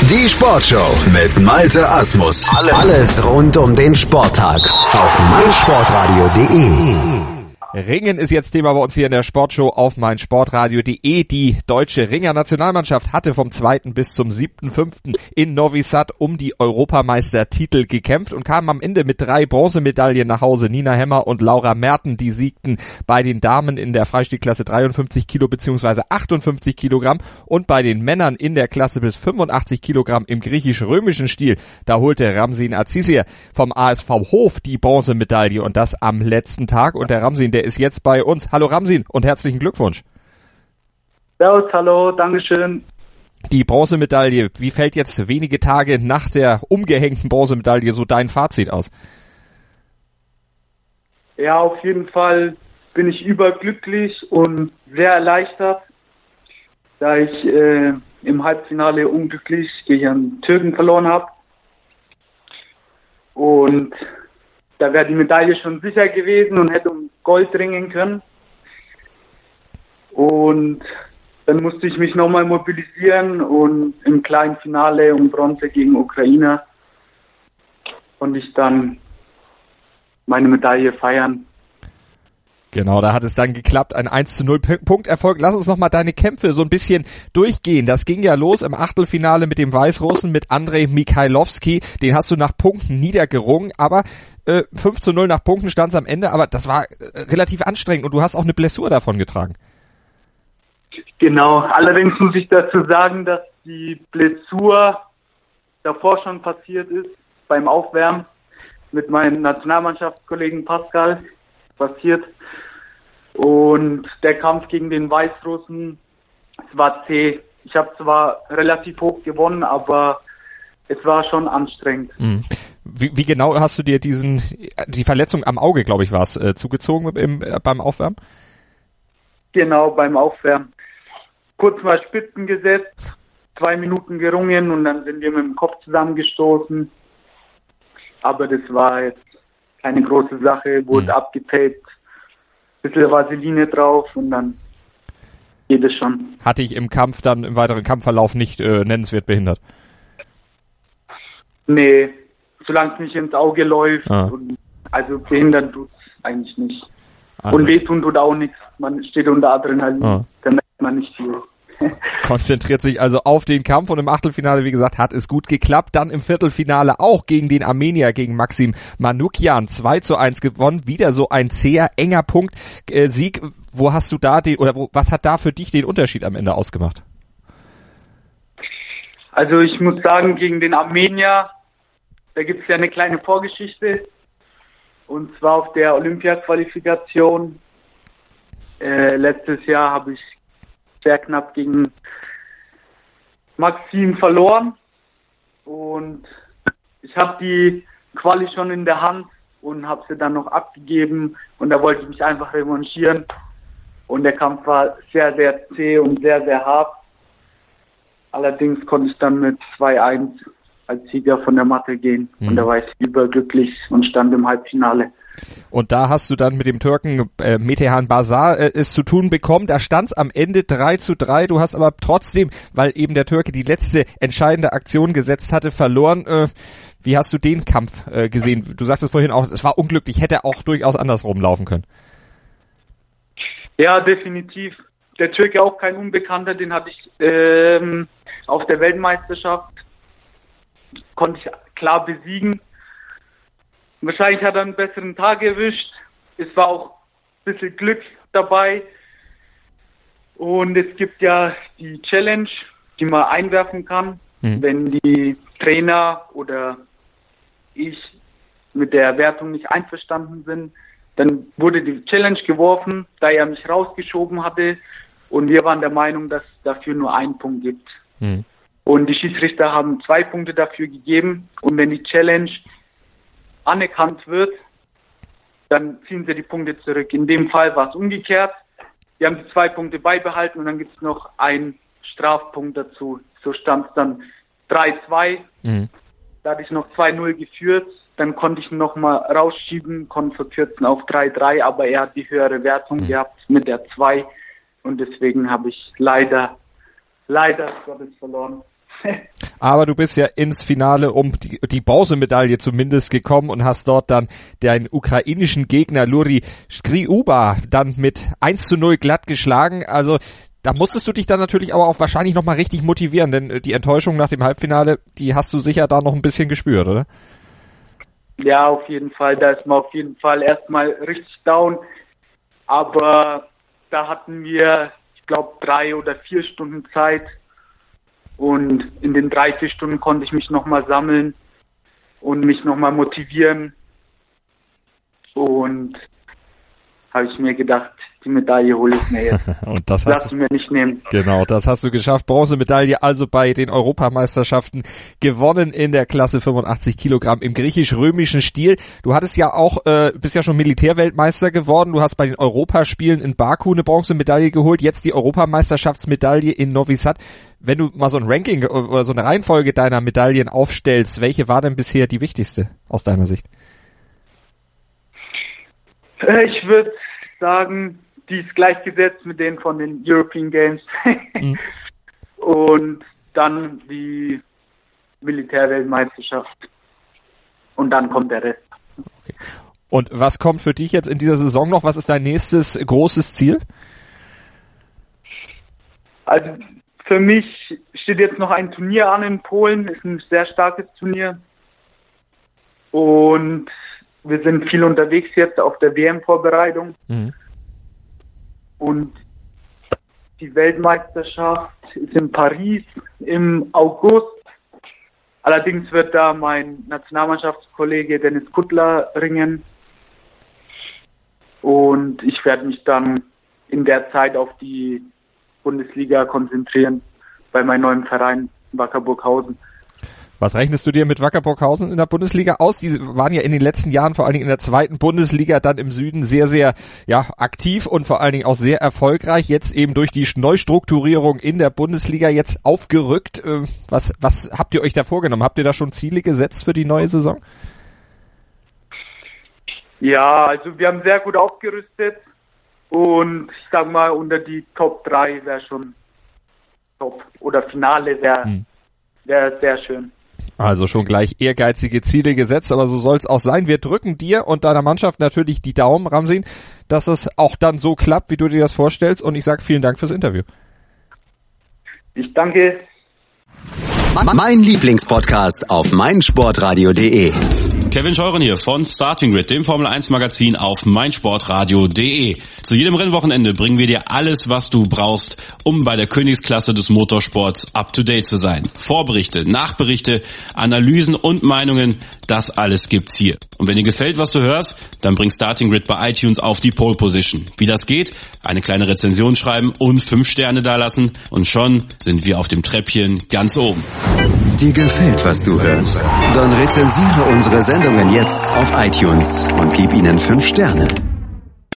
Die Sportshow mit Malte Asmus. Alles rund um den Sporttag auf meinsportradio.de. Ringen ist jetzt Thema bei uns hier in der Sportshow auf meinsportradio.de. Die deutsche Ringer-Nationalmannschaft hatte vom 2. bis zum 7.5. in Novi Sad um die Europameistertitel gekämpft und kam am Ende mit 3 Bronzemedaillen nach Hause. Nina Hemmer und Laura Merten, die siegten bei den Damen in der Freistilklasse 53 Kilo bzw. 58 Kilogramm und bei den Männern in der Klasse bis 85 Kilogramm im griechisch-römischen Stil. Da holte Ramsin Azizir vom ASV Hof die Bronzemedaille und das am letzten Tag. Und der Ramsin, der ist jetzt bei uns. Hallo Ramsin und herzlichen Glückwunsch. Servus, hallo, Dankeschön. Die Bronzemedaille, wie fällt jetzt wenige Tage nach der umgehängten Bronzemedaille so dein Fazit aus? Ja, auf jeden Fall bin ich überglücklich und sehr erleichtert, da ich im Halbfinale unglücklich gegen einen Türken verloren habe. Und da wäre die Medaille schon sicher gewesen und hätte um Gold ringen können. Und dann musste ich mich nochmal mobilisieren und im kleinen Finale um Bronze gegen Ukraine konnte ich dann meine Medaille feiern. Genau, da hat es dann geklappt, ein 1:0 Punkterfolg. Lass uns nochmal deine Kämpfe so ein bisschen durchgehen. Das ging ja los im Achtelfinale mit dem Weißrussen, mit Andrei Mikhailowski. Den hast du nach Punkten niedergerungen, aber 5:0 nach Punkten stand es am Ende, aber das war relativ anstrengend und du hast auch eine Blessur davon getragen. Genau, allerdings muss ich dazu sagen, dass die Blessur davor schon passiert ist, beim Aufwärmen mit meinem Nationalmannschaftskollegen Pascal passiert. Und der Kampf gegen den Weißrussen, es war zäh. Ich habe zwar relativ hoch gewonnen, aber es war schon anstrengend. Mhm. Wie genau hast du dir die Verletzung am Auge, glaube ich, war es, zugezogen beim Aufwärmen? Genau, beim Aufwärmen. Kurz mal Spitzen gesetzt, 2 Minuten gerungen und dann sind wir mit dem Kopf zusammengestoßen. Aber das war jetzt keine große Sache, wurde abgetaped, bisschen Vaseline drauf und dann geht es schon. Hatte ich im weiteren Kampfverlauf nicht nennenswert behindert? Nee, solange es nicht ins Auge läuft. Und also behindern tut es eigentlich nicht. Also. Und wehtun tut auch nichts. Man steht unter Adrenalin, dann merkt man nicht viel. Konzentriert sich also auf den Kampf und im Achtelfinale, wie gesagt, hat es gut geklappt. Dann im Viertelfinale auch gegen den Armenier, gegen Maxim Manukyan 2:1 gewonnen. Wieder so ein zäher, enger Punkt-Sieg. Wo hast du da was hat da für dich den Unterschied am Ende ausgemacht? Also ich muss sagen, gegen den Armenier, da gibt es ja eine kleine Vorgeschichte. Und zwar auf der Olympia-Qualifikation. Letztes Jahr habe ich sehr knapp gegen Maxim verloren. Und ich habe die Quali schon in der Hand und habe sie dann noch abgegeben. Und da wollte ich mich einfach revanchieren. Und der Kampf war sehr, sehr zäh und sehr, sehr hart. Allerdings konnte ich dann mit 2:1 als Sieger von der Matte gehen. Und da war ich überglücklich und stand im Halbfinale. Und da hast du dann mit dem Türken Metehan Basar es zu tun bekommen. Da stand es am Ende 3:3. Du hast aber trotzdem, weil eben der Türke die letzte entscheidende Aktion gesetzt hatte, verloren. Wie hast du den Kampf gesehen? Du sagtest vorhin auch, es war unglücklich, hätte auch durchaus andersrum laufen können. Ja, definitiv. Der Türke auch kein Unbekannter, den hatte ich auf der Weltmeisterschaft, konnte ich klar besiegen. Wahrscheinlich hat er einen besseren Tag erwischt. Es war auch ein bisschen Glück dabei. Und es gibt ja die Challenge, die man einwerfen kann, wenn die Trainer oder ich mit der Wertung nicht einverstanden sind. Dann wurde die Challenge geworfen, da er mich rausgeschoben hatte. Und wir waren der Meinung, dass es dafür nur einen Punkt gibt. Und die Schiedsrichter haben 2 Punkte dafür gegeben. Und wenn die Challenge anerkannt wird, dann ziehen sie die Punkte zurück. In dem Fall war es umgekehrt. Die haben die 2 Punkte beibehalten und dann gibt es noch einen Strafpunkt dazu. So stand es dann 3:2. Da hatte ich noch 2:0 geführt. Dann konnte ich nochmal rausschieben, konnte verkürzen auf 3:3, aber er hat die höhere Wertung gehabt mit der 2 und deswegen habe ich leider Gottes verloren. Aber du bist ja ins Finale um die Bronzemedaille zumindest gekommen und hast dort dann den ukrainischen Gegner Luri Skriuba dann mit 1:0 glatt geschlagen. Also da musstest du dich dann natürlich aber auch wahrscheinlich nochmal richtig motivieren, denn die Enttäuschung nach dem Halbfinale, die hast du sicher da noch ein bisschen gespürt, oder? Ja, auf jeden Fall. Da ist man auf jeden Fall erstmal richtig down. Aber da hatten wir, ich glaube, 3 oder 4 Stunden Zeit. Und in den 3-4 Stunden konnte ich mich nochmal sammeln und mich nochmal motivieren. Und habe ich mir gedacht, die Medaille hole ich mir jetzt. Und das darfst du mir nicht nehmen. Genau, das hast du geschafft. Bronzemedaille also bei den Europameisterschaften gewonnen in der Klasse 85 Kilogramm im griechisch-römischen Stil. Du hattest ja auch, bist ja schon Militärweltmeister geworden. Du hast bei den Europaspielen in Baku eine Bronzemedaille geholt. Jetzt die Europameisterschaftsmedaille in Novi Sad. Wenn du mal so ein Ranking oder so eine Reihenfolge deiner Medaillen aufstellst, welche war denn bisher die wichtigste aus deiner Sicht? Ich würde sagen, die ist gleichgesetzt mit denen von den European Games. Und dann die Militärweltmeisterschaft. Und dann kommt der Rest. Okay. Und was kommt für dich jetzt in dieser Saison noch? Was ist dein nächstes großes Ziel? Also für mich steht jetzt noch ein Turnier an in Polen. Ist ein sehr starkes Turnier. Und wir sind viel unterwegs jetzt auf der WM-Vorbereitung. Und die Weltmeisterschaft ist in Paris im August. Allerdings wird da mein Nationalmannschaftskollege Dennis Kuttler ringen. Und ich werde mich dann in der Zeit auf die Bundesliga konzentrieren bei meinem neuen Verein Wacker Burghausen. Was rechnest du dir mit Wacker Burghausen in der Bundesliga aus? Die waren ja in den letzten Jahren vor allen Dingen in der zweiten Bundesliga dann im Süden sehr, sehr aktiv und vor allen Dingen auch sehr erfolgreich. Jetzt eben durch die Neustrukturierung in der Bundesliga jetzt aufgerückt. Was habt ihr euch da vorgenommen? Habt ihr da schon Ziele gesetzt für die neue Saison? Ja, also wir haben sehr gut aufgerüstet und ich sag mal, unter die Top 3 wäre schon top. Oder Finale wäre sehr schön. Also schon gleich ehrgeizige Ziele gesetzt, aber so soll es auch sein. Wir drücken dir und deiner Mannschaft natürlich die Daumen, Ramsin, dass es auch dann so klappt, wie du dir das vorstellst. Und ich sage vielen Dank fürs Interview. Ich danke. Mein Lieblingspodcast auf meinsportradio.de. Kevin Scheuren hier von Starting Grid, dem Formel 1 Magazin auf meinsportradio.de. Zu jedem Rennwochenende bringen wir dir alles, was du brauchst, um bei der Königsklasse des Motorsports up to date zu sein. Vorberichte, Nachberichte, Analysen und Meinungen, das alles gibt's hier. Und wenn dir gefällt, was du hörst, dann bring Starting Grid bei iTunes auf die Pole Position. Wie das geht? Eine kleine Rezension schreiben und 5 Sterne dalassen und schon sind wir auf dem Treppchen ganz oben. Dir gefällt, was du hörst? Dann rezensiere unsere Sendungen jetzt auf iTunes und gib ihnen 5 Sterne.